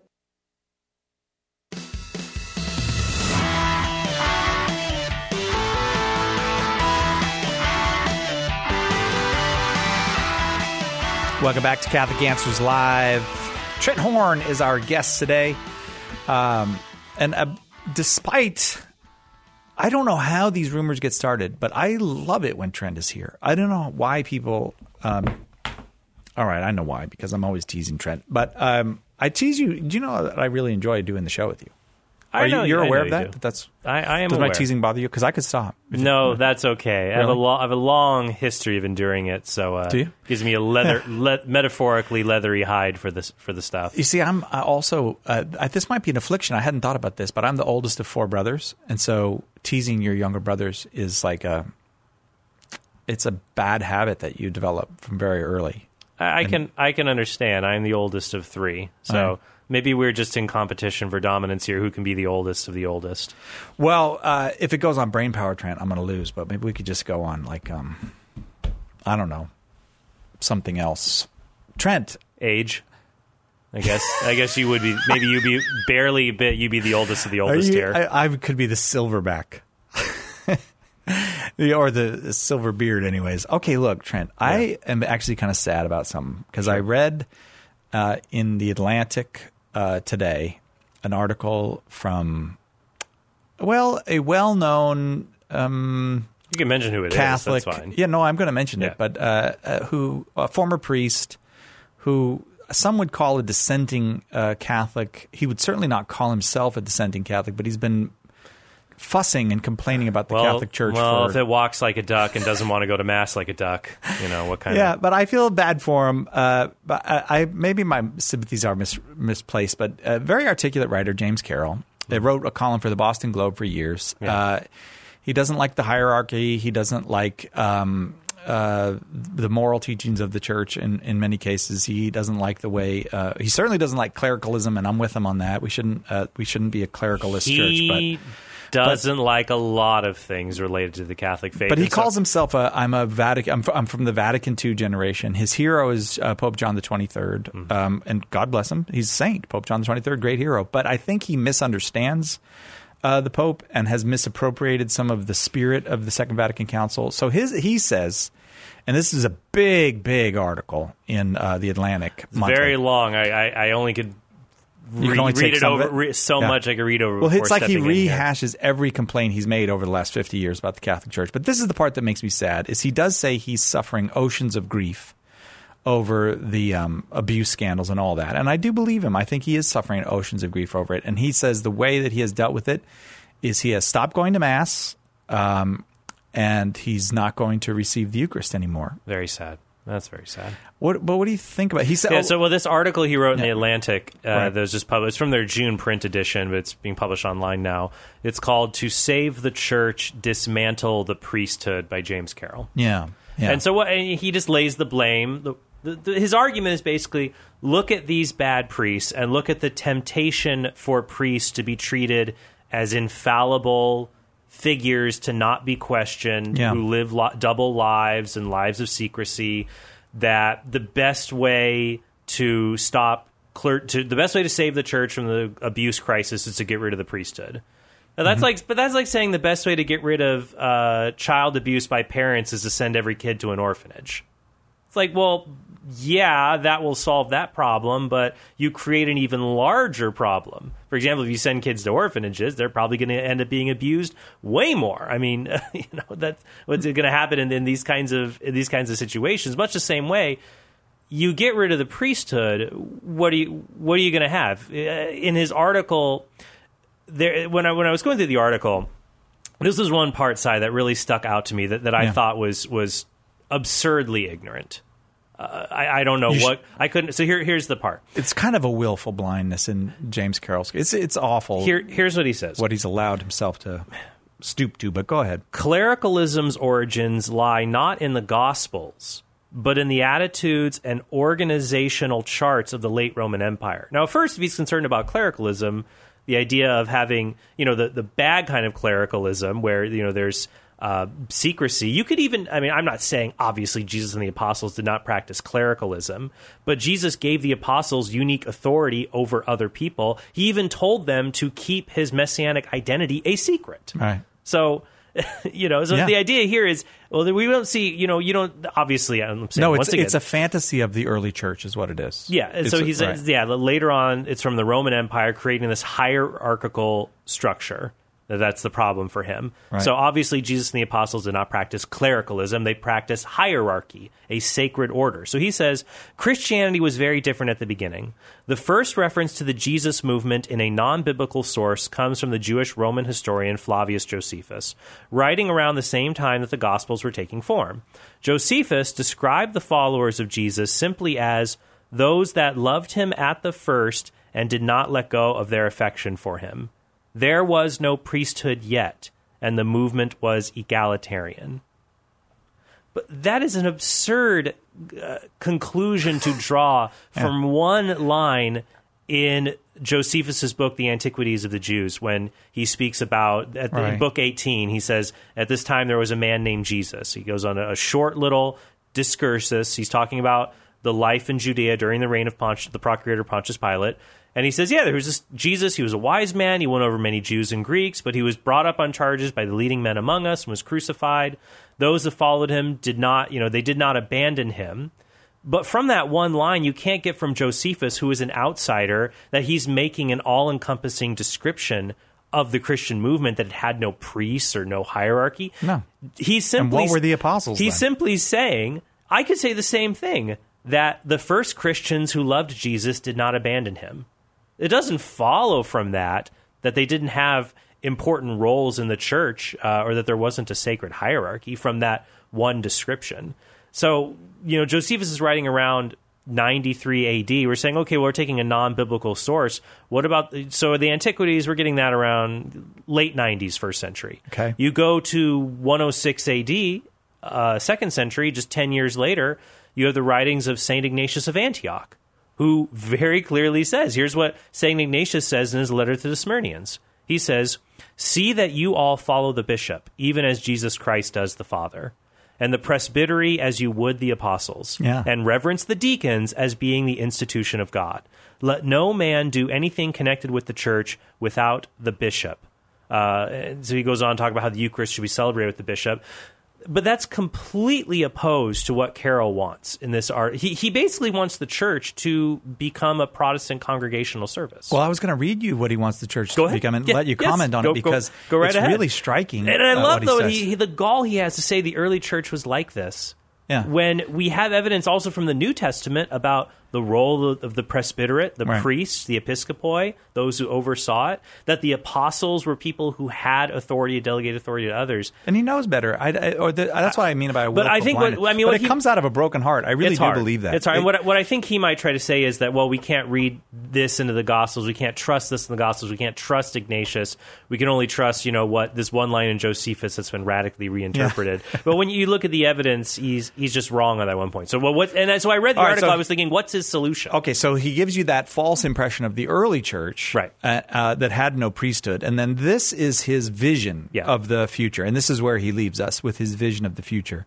Welcome back to Catholic Answers Live. Trent Horn is our guest today. Um, and uh, despite, I don't know how these rumors get started, but I love it when Trent is here. I don't know why people, um, all right, I know why, because I'm always teasing Trent. But um, I tease you. Do you know that I really enjoy doing the show with you? I Are know you, you're I aware know of that? you that that's I, I am Does aware. my teasing bother you? Because I could stop. No, that's okay. Really? I, have a lo- I have a long history of enduring it, so uh, Do you? gives me a leather, le- metaphorically leathery hide for this for the stuff. You see, I'm I also uh, I, this might be an affliction. I hadn't thought about this, but I'm the oldest of four brothers, and so teasing your younger brothers is like a it's a bad habit that you develop from very early. I, I and, can I can understand. I'm the oldest of three, so. Right. Maybe we're just in competition for dominance here. Who can be the oldest of the oldest? Well, uh, if it goes on brain power, Trent, I'm going to lose. But maybe we could just go on like, um, I don't know, something else. Trent, age. I guess. I guess you would be. Maybe you'd be barely a bit. You'd be the oldest of the oldest you, here. I, I could be the silverback. Or the, the silver beard, anyways. Okay, look, Trent, yeah. I am actually kind of sad about something because sure. I read uh, in the Atlantic uh, today an article from, well, a well-known um, you can mention who it Catholic, is. That's fine. Yeah, no, I'm going to mention yeah. it, but uh, uh, who a former priest who some would call a dissenting uh, Catholic. He would certainly not call himself a dissenting Catholic, but he's been fussing and complaining about the well, Catholic Church. Well, for, if it walks like a duck and doesn't want to go to Mass like a duck, you know, what kind yeah, of... but I feel bad for him. Uh, but I, I maybe my sympathies are mis- misplaced, but a very articulate writer, James Carroll, they wrote a column for the Boston Globe for years. Yeah. Uh, he doesn't like the hierarchy. He doesn't like um, uh, the moral teachings of the church in, in many cases. He doesn't like the way uh, – he certainly doesn't like clericalism, and I'm with him on that. We shouldn't uh, we shouldn't be a clericalist he church. But doesn't but, like a lot of things related to the Catholic faith. But he and calls so, himself a I'm a Vatican I'm, I'm from the Vatican two generation. His hero is uh, Pope John the twenty-third. Mm-hmm. Um, and God bless him. He's a saint. Pope John the twenty-third, great hero. But I think he misunderstands uh, the Pope and has misappropriated some of the spirit of the Second Vatican Council. So his he says, and this is a big, big article in uh, the Atlantic. It's very long. I, I, I only could You can only read take it some over of it. re- so Yeah. much I could read over. Well, before it's like he stepping in here. rehashes every complaint he's made over the last fifty years about the Catholic Church. But this is the part that makes me sad: is he does say he's suffering oceans of grief over the um, abuse scandals and all that, and I do believe him. I think he is suffering oceans of grief over it. And he says the way that he has dealt with it is he has stopped going to Mass, um, and he's not going to receive the Eucharist anymore. Very sad. That's very sad. What? But what do you think about? He said, Yeah, oh, so well, this article he wrote in Yeah. the Atlantic uh, Right. that was just published from their June print edition, but it's being published online now. It's called "To Save the Church, Dismantle the Priesthood" by James Carroll. yeah, yeah. And so what, and he just lays the blame. The, the, the, his argument is basically, look at these bad priests and look at the temptation for priests to be treated as infallible figures to not be questioned, Yeah. who live lo- double lives and lives of secrecy, that the best way to stop cler- to the best way to save the church from the abuse crisis is to get rid of the priesthood. Now that's Mm-hmm. like, but that's like saying the best way to get rid of uh, child abuse by parents is to send every kid to an orphanage. It's like, well, yeah, that will solve that problem, but you create an even larger problem. For example, if you send kids to orphanages, they're probably going to end up being abused way more. I mean, you know, that's what's going to happen in, in these kinds of in these kinds of situations. Much the same way, you get rid of the priesthood. What do you what are you going to have? Uh, in his article, there when I when I was going through the article, this was one part, side that really stuck out to me that, that I Yeah. thought was was absurdly ignorant. Uh, I, I don't know You what I couldn't. So here, here's the part. It's kind of a willful blindness in James Carroll's. It's it's awful. Here, here's what he says. What he's allowed himself to stoop to. But go ahead. Clericalism's origins lie not in the Gospels, but in the attitudes and organizational charts of the late Roman Empire. Now, first, if he's concerned about clericalism, the idea of having, you know, the, the bad kind of clericalism where, you know, there's uh, secrecy. You could even, I mean, I'm not saying obviously Jesus and the apostles did not practice clericalism, but Jesus gave the apostles unique authority over other people. He even told them to keep his messianic identity a secret. Right. So, you know, so Yeah. the idea here is, well, we don't see, you know, you don't, obviously, I'm saying No, once it's again, it's a fantasy of the early church, is what it is. yeah, and It's so a- he's right. yeah. Later on, it's from the Roman Empire creating this hierarchical structure. That's the problem for him. Right. So obviously, Jesus and the apostles did not practice clericalism; they practiced hierarchy, a sacred order. So he says Christianity was very different at the beginning. The first reference to the Jesus movement in a non-biblical source comes from the Jewish Roman historian Flavius Josephus, writing around the same time that the Gospels were taking form. Josephus described the followers of Jesus simply as those that loved him at the first and did not let go of their affection for him. There was no priesthood yet, and the movement was egalitarian. But that is an absurd uh, conclusion to draw from one line in Josephus's book, The Antiquities of the Jews, when he speaks about, at the, in Right. book eighteen, he says, at this time there was a man named Jesus. He goes on a, a short little discursus. He's talking about the life in Judea during the reign of Pontius, the procurator Pontius Pilate. And he says, yeah, there was this Jesus. He was a wise man. He won over many Jews and Greeks, but he was brought up on charges by the leading men among us and was crucified. Those that followed him did not, you know, they did not abandon him. But from that one line, you can't get from Josephus, who is an outsider, that he's making an all-encompassing description of the Christian movement, that it had no priests or no hierarchy. No. He's simply, And what were the apostles He's then? simply saying, I could say the same thing. that the first Christians who loved Jesus did not abandon him. It doesn't follow from that that they didn't have important roles in the church uh, or that there wasn't a sacred hierarchy from that one description. So, you know, Josephus is writing around ninety-three A D. We're saying, okay, well, we're taking a non-biblical source. What about, so the Antiquities, we're getting that around late nineties, first century. Okay. You go to one oh six A D, uh, second century, just ten years later, you have the writings of Saint Ignatius of Antioch, who very clearly says, here's what Saint Ignatius says in his letter to the Smyrnians. He says, "See that you all follow the bishop, even as Jesus Christ does the Father, and the presbytery as you would the apostles, yeah. and reverence the deacons as being the institution of God. Let no man do anything connected with the church without the bishop." Uh, so he goes on to talk about how the Eucharist should be celebrated with the bishop. But that's completely opposed to what Carroll wants in this art. He he basically wants the church to become a Protestant congregational service. Well, I was going to read you what he wants the church go to ahead. become and yeah, let you yes. comment on go, it because go, go right it's ahead. really striking. And I uh, love, what though, he he, he, the gall he has to say the early church was like this. Yeah. When we have evidence also from the New Testament about the role of the presbyterate, the right. priests, the episcopoi, those who oversaw it, that the apostles were people who had authority, delegated authority to others. And he knows better. I, I, or the, that's what I mean by a but I think what, I mean, but what it he, comes out of a broken heart. I really it's do hard. believe that. It's hard. It, and what, what I think he might try to say is that, well, we can't read this into the Gospels. We can't trust this in the Gospels. We can't trust Ignatius. We can only trust, you know, what this one line in Josephus that's been radically reinterpreted. Yeah. But when you look at the evidence, he's he's just wrong on that one point. So well, what? And so I read the All right, article. so, I was thinking, what's his solution? Okay, so he gives you that false impression of the early church, right. uh, uh, that had no priesthood, and then this is his vision yeah. of the future, and this is where he leaves us with his vision of the future.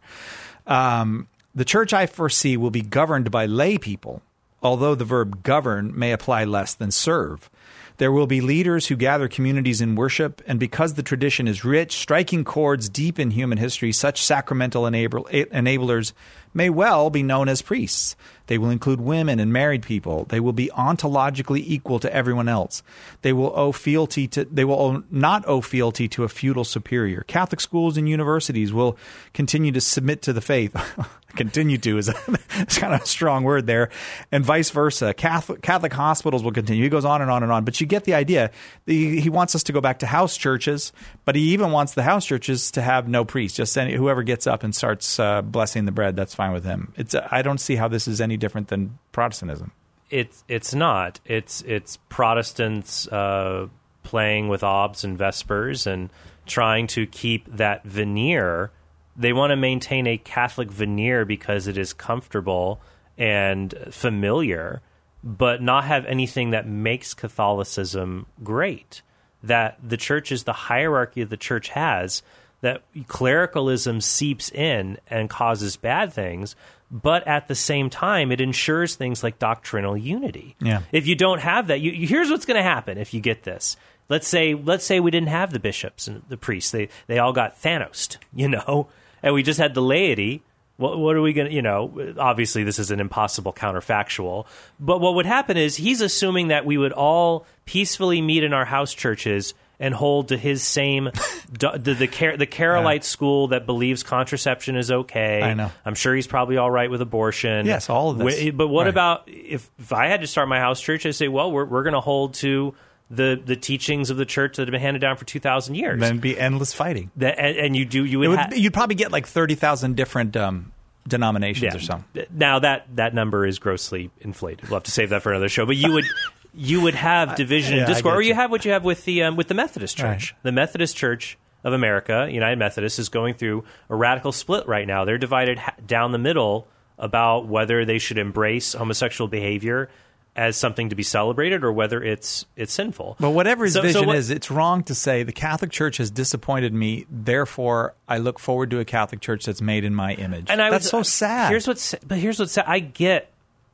Um, the church I foresee will be governed by lay people, although the verb govern may apply less than serve. There will be leaders who gather communities in worship, and because the tradition is rich, striking chords deep in human history, such sacramental enable- enablers may well be known as priests. They will include women and married people. They will be ontologically equal to everyone else. They will owe fealty to. They will owe, not owe fealty to a feudal superior. Catholic schools and universities will continue to submit to the faith. Continue to is a, it's kind of a strong word there, and vice versa. Catholic Catholic hospitals will continue. He goes on and on and on, but you get the idea. The, he wants us to go back to house churches, but he even wants the house churches to have no priest. Just any, whoever gets up and starts uh, blessing the bread, that's fine with him. It's I don't see how this is any different than Protestantism. It's it's not. It's it's Protestants uh, playing with obs and vespers and trying to keep that veneer. They want to maintain a Catholic veneer because it is comfortable and familiar, but not have anything that makes Catholicism great. That the church is the hierarchy that the church has, that clericalism seeps in and causes bad things, but at the same time, it ensures things like doctrinal unity. Yeah. If you don't have that, you, here's what's going to happen if you get this. Let's say let's say we didn't have the bishops and the priests. They they all got Thanos'd, you know, and we just had the laity. What, what are we going to, you know, obviously this is an impossible counterfactual, but what would happen is he's assuming that we would all peacefully meet in our house churches and hold to his same, the the, the, Car- the Carolite yeah. school that believes contraception is okay. I know. I'm sure he's probably all right with abortion. Yes, all of this. But what right. about if, if I had to start my house church, I'd say, well, we're we're going to hold to the the teachings of the church that have been handed down for two thousand years. Then it'd be endless fighting. That, and, and you do you would, would ha- you'd probably get like thirty thousand different um, denominations yeah. or something. Now that that number is grossly inflated. We'll have to save that for another show. But you would you would have division yeah, and discord, or you you. have what you have with the um, with the Methodist Church. Right. The Methodist Church of America, United Methodist, is going through a radical split right now. They're divided ha- down the middle about whether they should embrace homosexual behavior as something to be celebrated or whether it's it's sinful. But whatever his so, vision so what, is, it's wrong to say the Catholic Church has disappointed me, therefore I look forward to a Catholic Church that's made in my image. And I that's was, so sad. Here's what's but here's what's sad. I get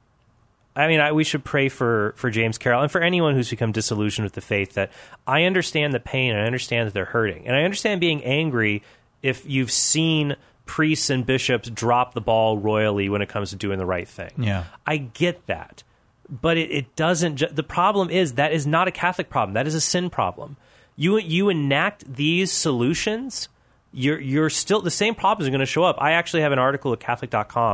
I mean, I, we should pray for, for James Carroll and for anyone who's become disillusioned with the faith, that I understand the pain and I understand that they're hurting. And I understand being angry if you've seen priests and bishops drop the ball royally when it comes to doing the right thing. Yeah. I get that. But it, it doesn't ju- the problem is that is not a Catholic problem. That is a sin problem. You you enact these solutions, you're you're still the same problems are going to show up. I actually have an article at Catholic dot com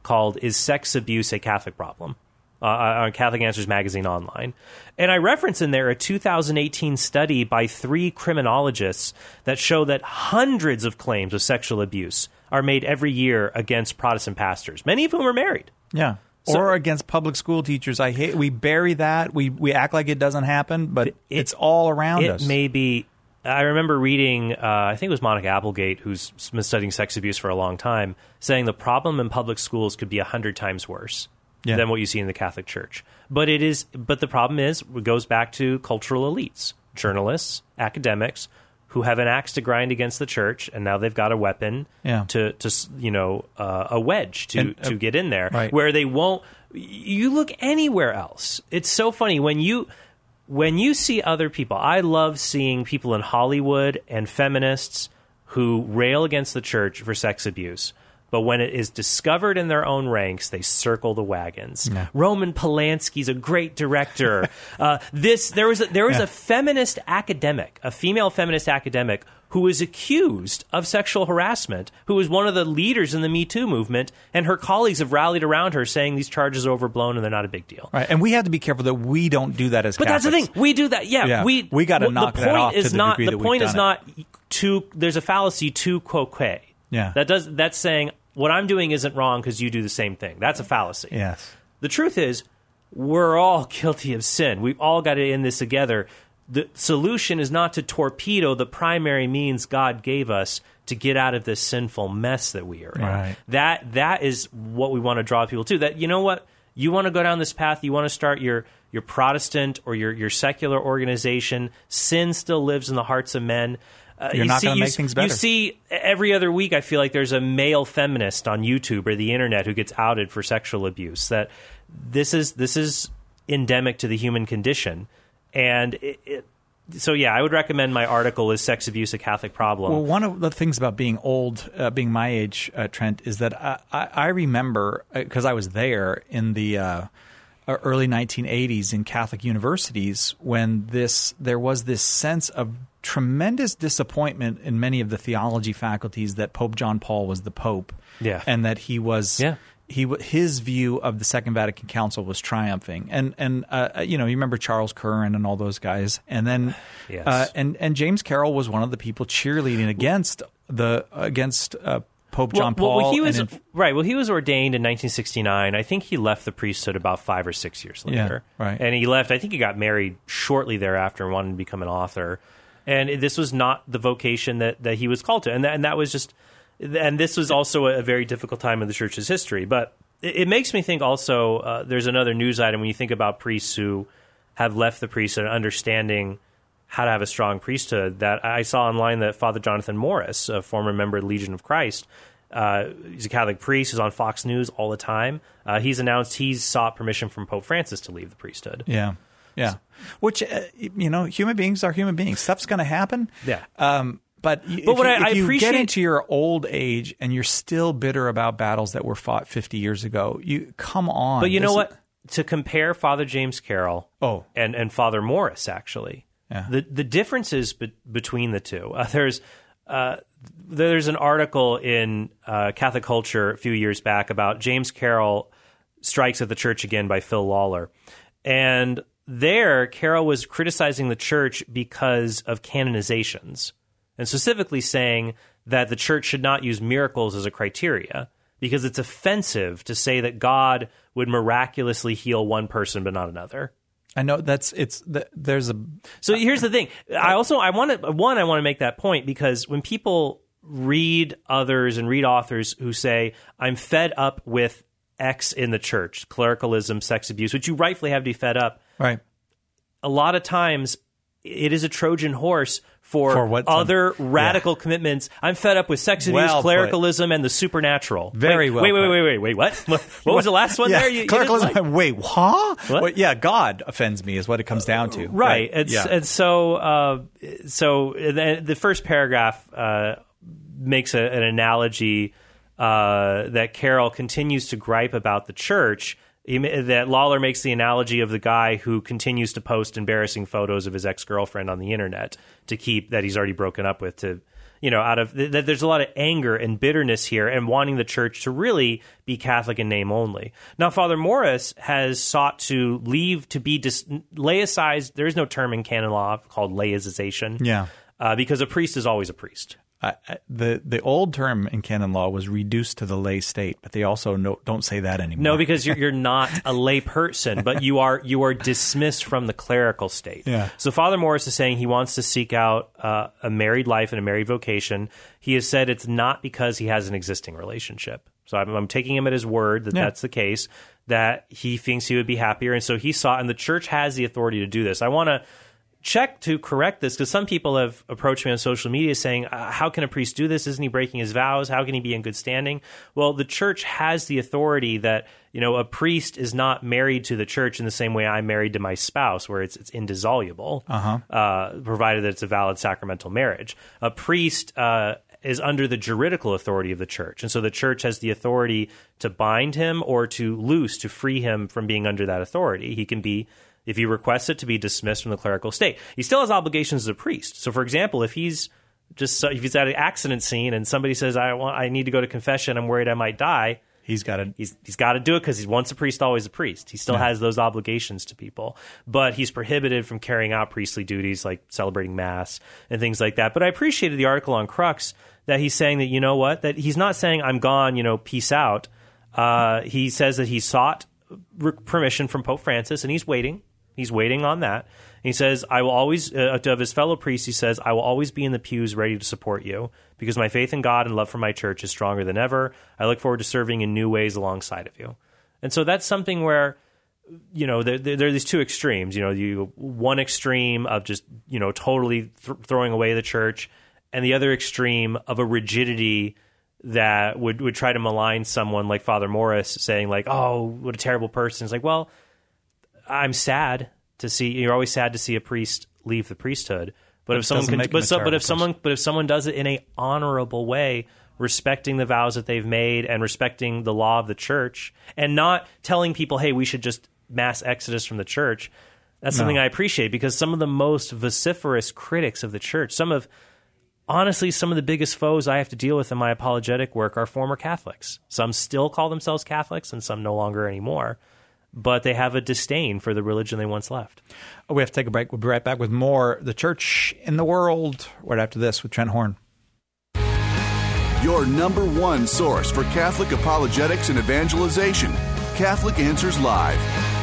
called "Is Sex Abuse a Catholic Problem?" Uh, on Catholic Answers Magazine online. And I reference in there a two thousand eighteen study by three criminologists that show that hundreds of claims of sexual abuse are made every year against Protestant pastors, many of whom are married. Yeah. So- or against public school teachers. I hate, we bury that. We, we act like it doesn't happen, but it, it's all around it us. It may be. I remember reading, uh, I think it was Monica Applegate, who's been studying sex abuse for a long time, saying the problem in public schools could be a hundred times worse. Yeah. Than what you see in the Catholic Church. But it is. But the problem is, it goes back to cultural elites, journalists, academics, who have an axe to grind against the church, and now they've got a weapon yeah. to, to you know, uh, a wedge to, and, uh, to get in there, right. where they won't. You look anywhere else. It's so funny when you when you see other people. I love seeing people in Hollywood and feminists who rail against the church for sex abuse. But when it is discovered in their own ranks, they circle the wagons. Yeah. Roman Polanski's a great director. uh, this there was a, there was yeah. a feminist academic, a female feminist academic, who was accused of sexual harassment, who was one of the leaders in the Me Too movement, and her colleagues have rallied around her, saying these charges are overblown and they're not a big deal. Right, and we have to be careful that we don't do that as but Catholics. But that's the thing, we do that. Yeah, yeah. we we got to well, knock the that off is to the not, degree the that we've point done is it. not too. There's a fallacy too quoque. Yeah, that does that's saying what I'm doing isn't wrong because you do the same thing. That's a fallacy. Yes. The truth is, we're all guilty of sin. We've all got to end this together. The solution is not to torpedo the primary means God gave us to get out of this sinful mess that we are in. Right. That that is what we want to draw people to. That, you know what? You want to go down this path, you want to start your your Protestant or your, your secular organization. Sin still lives in the hearts of men. Uh, You're you not see, going to you, make things better. You see every other week, I feel like there's a male feminist on YouTube or the internet who gets outed for sexual abuse. That this is this is endemic to the human condition, and it, it, so yeah, I would recommend my article "Is Sex Abuse a Catholic Problem?" Well, one of the things about being old, uh, being my age, uh, Trent, is that I, I, I remember because I was there in the uh, early nineteen eighties in Catholic universities when this there was this sense of tremendous disappointment in many of the theology faculties that Pope John Paul was the Pope, yeah, and that he was, yeah. he his view of the Second Vatican Council was triumphing, and and uh, you know you remember Charles Curran and all those guys, and then yes. uh, and and James Carroll was one of the people cheerleading against the against uh, Pope John well, Paul. Well, he was and in, right. Well, he was ordained in nineteen sixty-nine. I think he left the priesthood about five or six years later. Yeah, right. And he left. I think he got married shortly thereafter and wanted to become an author. And this was not the vocation that, that he was called to. And that, and that was just, and this was also a very difficult time in the church's history. But it, it makes me think also, uh, there's another news item when you think about priests who have left the priesthood and understanding how to have a strong priesthood, that I saw online that Father Jonathan Morris, a former member of the Legion of Christ, uh, he's a Catholic priest, he's on Fox News all the time. Uh, he's announced he's sought permission from Pope Francis to leave the priesthood. Yeah. Yeah, which, uh, you know, human beings are human beings. Stuff's going to happen. Yeah. Um, but y- but if, what you, I, if I you appreciate... get into your old age and you're still bitter about battles that were fought fifty years ago, you come on. But you this know is... what? To compare Father James Carroll oh. and, and Father Morris, actually, yeah. the, the differences be- between the two. Uh, there's uh, there's an article in uh, Catholic Culture a few years back about James Carroll Strikes at the Church Again by Phil Lawler. And there, Carroll was criticizing the church because of canonizations, and specifically saying that the church should not use miracles as a criteria because it's offensive to say that God would miraculously heal one person but not another. I know that's it's there's a. So here's the thing. I also I want to one I want to make that point because when people read others and read authors who say I'm fed up with X in the church, clericalism, sex abuse, which you rightfully have to be fed up. Right. A lot of times it is a Trojan horse for, for what other some, radical yeah. commitments. I'm fed up with sex abuse, well clericalism, put. and the supernatural. Very wait, well. Wait, wait, put. wait, wait, wait. What? What, what was the last one yeah, there? You, clericalism. you like? Wait, huh? What? Well, yeah, God offends me is what it comes down to. Right. right. It's, yeah. And so, uh, so the, the first paragraph uh, makes a, an analogy uh, that Carroll continues to gripe about the church. He, that Lawler makes the analogy of the guy who continues to post embarrassing photos of his ex-girlfriend on the internet to keep that he's already broken up with to, you know, out of th- there's a lot of anger and bitterness here and wanting the church to really be Catholic in name only. Now, Father Morris has sought to leave to be dis- laicized. There is no term in canon law called laicization. Yeah. Uh, because a priest is always a priest. Uh, the the old term in canon law was reduced to the lay state, but they also no, don't say that anymore. No, because you're you're not a lay person, but you are you are dismissed from the clerical state. Yeah. So Father Morris is saying he wants to seek out uh, a married life and a married vocation. He has said it's not because he has an existing relationship. So I'm, I'm taking him at his word that Yeah. that's the case, that he thinks he would be happier. And so he sought, and the church has the authority to do this. I want to check to correct this, because some people have approached me on social media saying, uh, how can a priest do this? Isn't he breaking his vows? How can he be in good standing? Well, the church has the authority that, you know, a priest is not married to the church in the same way I'm married to my spouse, where it's, it's indissoluble, Uh-huh. uh, provided that it's a valid sacramental marriage. A priest uh, is under the juridical authority of the church. And so the church has the authority to bind him or to loose, to free him from being under that authority. He can be, if he requests it, to be dismissed from the clerical state. He still has obligations as a priest. So, for example, if he's just if he's at an accident scene and somebody says, "I want, I need to go to confession. I'm worried I might die," he's got to he's he's got to do it, because he's once a priest, always a priest. He still Yeah. has those obligations to people, but he's prohibited from carrying out priestly duties like celebrating mass and things like that. But I appreciated the article on Crux that he's saying that, you know what, that he's not saying I'm gone, you know, peace out. Uh, he says that he sought re- permission from Pope Francis, and he's waiting. He's waiting on that. And he says, I will always, uh, of his fellow priests, he says, I will always be in the pews ready to support you, because my faith in God and love for my church is stronger than ever. I look forward to serving in new ways alongside of you. And so that's something where, you know, there, there are these two extremes. You know, you one extreme of just, you know, totally th- throwing away the church, and the other extreme of a rigidity that would, would try to malign someone like Father Morris, saying like, oh, what a terrible person. It's like, well, I'm sad to see. You're always sad to see a priest leave the priesthood, but That if someone doesn't can, make him but, a so, but terrible if someone, person. but if someone does it in a honorable way, respecting the vows that they've made and respecting the law of the church, and not telling people, hey, we should just mass exodus from the church. That's something No. I appreciate, because some of the most vociferous critics of the church, some of honestly, some of the biggest foes I have to deal with in my apologetic work are former Catholics. Some still call themselves Catholics, and some no longer anymore. But they have a disdain for the religion they once left. Oh, we have to take a break. We'll be right back with more The Church in the World right after this with Trent Horn. Your number one source for Catholic apologetics and evangelization. Catholic Answers Live.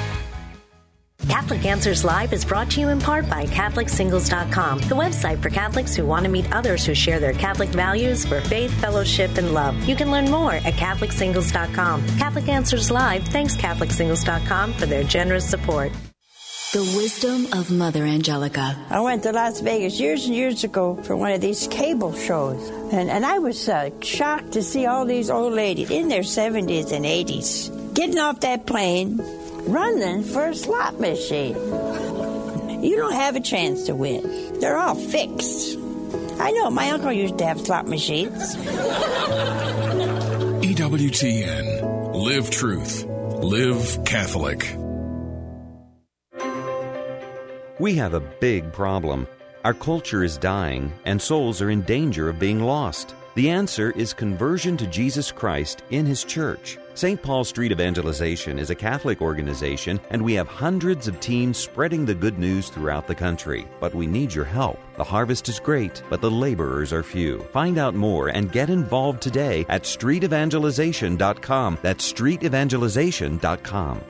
Catholic Answers Live is brought to you in part by Catholic Singles dot com, the website for Catholics who want to meet others who share their Catholic values for faith, fellowship, and love. You can learn more at Catholic Singles dot com. Catholic Answers Live thanks Catholic Singles dot com for their generous support. The wisdom of Mother Angelica. I went to Las Vegas years and years ago for one of these cable shows, and, and I was uh, shocked to see all these old ladies in their seventies and eighties getting off that plane, running for a slot machine. You don't have a chance to win. They're all fixed. I know, my uncle used to have slot machines. E W T N. Live truth. Live Catholic. We have a big problem. Our culture is dying, and souls are in danger of being lost. The answer is conversion to Jesus Christ in His church. Saint Paul Street Evangelization is a Catholic organization, and we have hundreds of teams spreading the good news throughout the country. But we need your help. The harvest is great, but the laborers are few. Find out more and get involved today at street evangelization dot com. That's street evangelization dot com.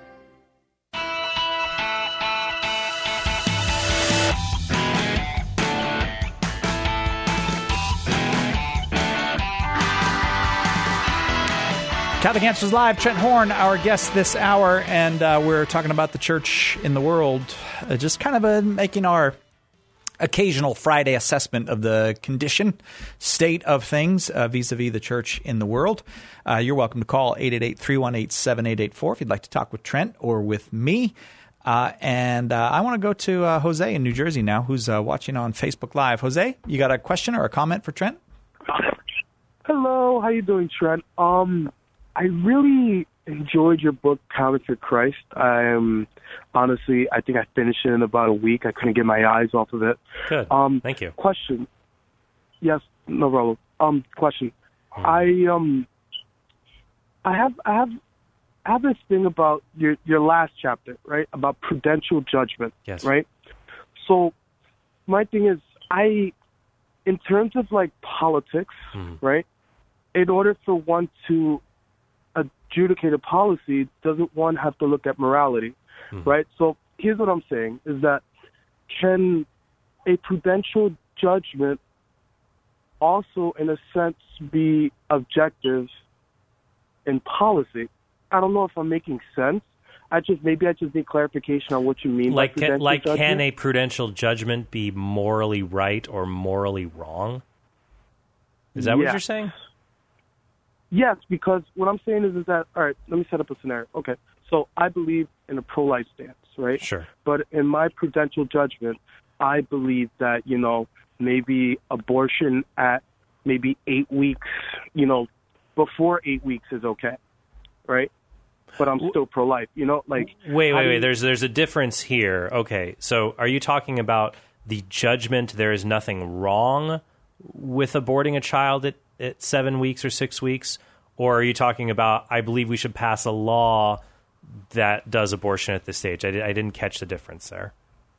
Catholic Answers Live, Trent Horn, our guest this hour, and uh, we're talking about the church in the world, uh, just kind of uh, making our occasional Friday assessment of the condition, state of things uh, vis-a-vis the church in the world. Uh, you're welcome to call eight eight eight, three one eight, seven eight eight four if you'd like to talk with Trent or with me. Uh, and uh, I want to go to uh, Jose in New Jersey now, who's uh, watching on Facebook Live. Jose, you got a question or a comment for Trent? Hello, how you doing, Trent? Um, I really enjoyed your book, Counterfeit Christ. I am honestly, I think I finished it in about a week. I couldn't get my eyes off of it. Good. Um, Thank you. Question: Yes, no problem. Um, question. I um, I have I have I have this thing about your your last chapter, right? About prudential judgment. Yes. Right. So my thing is, I, in terms of like politics, Mhm. right? In order for one to adjudicate a policy, doesn't one have to look at morality, Mhm. right? So here's what I'm saying: is that can a prudential judgment also, in a sense, be objective in policy? I don't know if I'm making sense. I just maybe I just need clarification on what you mean Like, by can, prudential like judgment. can a prudential judgment be morally right or morally wrong? Is that what Yes. you're saying? Yes, because what I'm saying is, is that, all right, let me set up a scenario. Okay, so I believe in a pro-life stance, right? Sure. But in my prudential judgment, I believe that, you know, maybe abortion at maybe eight weeks, you know, before eight weeks is okay, right? But I'm still pro-life, you know, like... Wait, how wait, do wait. you- There's there's a difference here. Okay, so are you talking about the judgment? There is nothing wrong with aborting a child at, at seven weeks or six weeks, or are you talking about? I believe we should pass a law that does abortion at this stage. I, di- I didn't catch the difference there.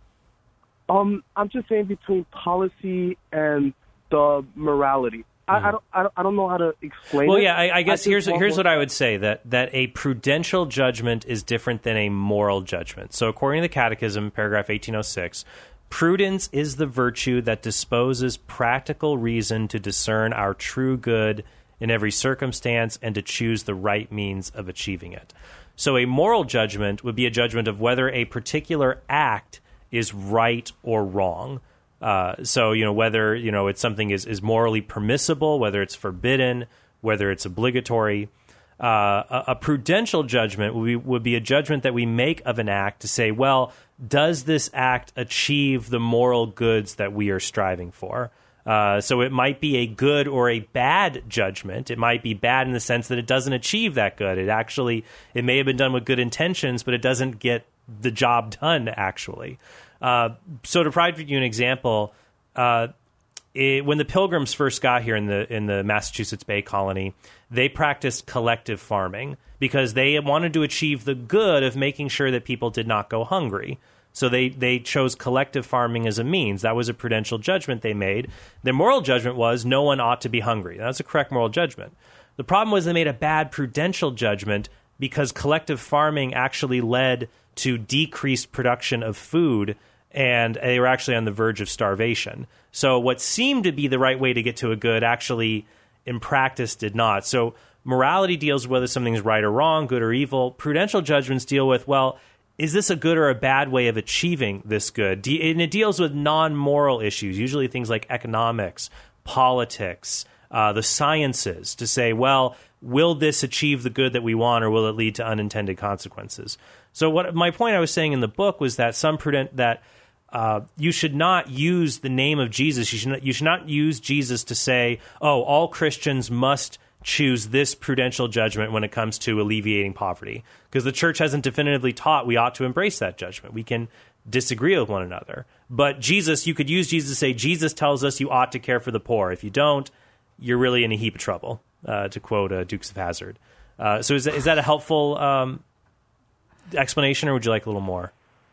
Um, I'm just saying between policy and the morality. I, I don't, I don't, I don't know how to explain. Well, it. yeah, I, I guess just here's want here's more- what I would say that that a prudential judgment is different than a moral judgment. So, according to the Catechism, paragraph eighteen oh six, prudence is the virtue that disposes practical reason to discern our true good in every circumstance and to choose the right means of achieving it. So, a moral judgment would be a judgment of whether a particular act is right or wrong. Uh, so, you know, whether, you know, it's something is, is morally permissible, whether it's forbidden, whether it's obligatory. Uh, a, a prudential judgment would be, would be a judgment that we make of an act to say, well, does this act achieve the moral goods that we are striving for? Uh, so it might be a good or a bad judgment. It might be bad in the sense that it doesn't achieve that good. It actually, it may have been done with good intentions, but it doesn't get the job done, actually. Uh, so to provide you an example, uh, it, when the Pilgrims first got here in the in the Massachusetts Bay Colony, they practiced collective farming because they wanted to achieve the good of making sure that people did not go hungry. So they, they chose collective farming as a means. That was a prudential judgment they made. Their moral judgment was no one ought to be hungry. That's a correct moral judgment. The problem was they made a bad prudential judgment because collective farming actually led to decreased production of food, and they were actually on the verge of starvation. So what seemed to be the right way to get to a good actually, in practice, did not. So morality deals with whether something's right or wrong, good or evil. Prudential judgments deal with, well, is this a good or a bad way of achieving this good? De- and it deals with non-moral issues, usually things like economics, politics, uh, the sciences, to say, well, will this achieve the good that we want, or will it lead to unintended consequences? So what my point I was saying in the book was that some prudent that uh, you should not use the name of Jesus. You should not, you should not use Jesus to say, oh, all Christians must choose this prudential judgment when it comes to alleviating poverty, because the church hasn't definitively taught we ought to embrace that judgment. We can disagree with one another. But Jesus, you could use Jesus to say, Jesus tells us you ought to care for the poor. If you don't, you're really in a heap of trouble, uh, to quote uh, Dukes of Hazzard. Uh, so is that, is that a helpful um, explanation, or would you like a little more?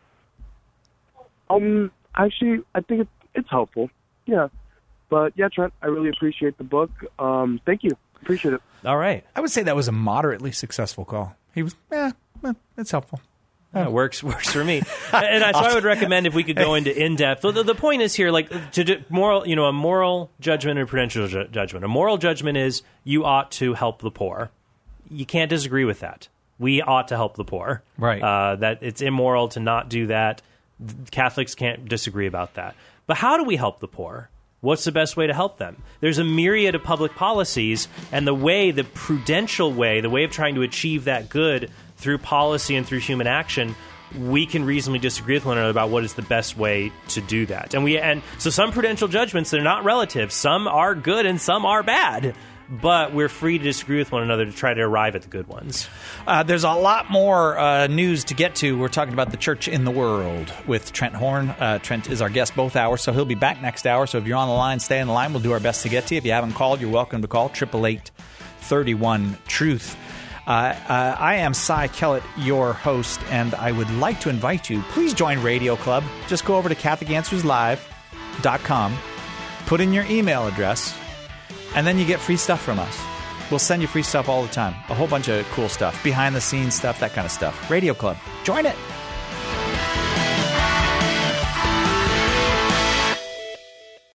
Um, actually, I think it's, it's helpful. Yeah. But yeah, Trent, I really appreciate the book. Um, thank you. Appreciate it. All right. I would say that was a moderately successful call. He was, eh, eh it's helpful. Yeah, it works works for me, and that's why I would recommend if we could go into in depth. The, the point is here, like to do moral, you know, a moral judgment and a prudential ju- judgment. A moral judgment is you ought to help the poor. You can't disagree with that. We ought to help the poor. Right. Uh, that it's immoral to not do that. Catholics can't disagree about that. But how do we help the poor? What's the best way to help them? There's a myriad of public policies, and the way, the prudential way, the way of trying to achieve that good through policy and through human action, we can reasonably disagree with one another about what is the best way to do that. And we and so some prudential judgments, they're not relative. Some are good and some are bad. but we're free to disagree with one another to try to arrive at the good ones. Uh, there's a lot more uh, news to get to. We're talking about the church in the world with Trent Horn. Uh, Trent is our guest both hours, so he'll be back next hour. So if you're on the line, stay on the line. We'll do our best to get to you. If you haven't called, you're welcome to call eight eight eight, three one, truth. Uh, uh, I am Cy Kellett, your host, and I would like to invite you, please join Radio Club. Just go over to Catholic Answers Live dot com, put in your email address, and then you get free stuff from us. We'll send you free stuff all the time. A whole bunch of cool stuff. Behind-the-scenes stuff, that kind of stuff. Radio Club. Join it.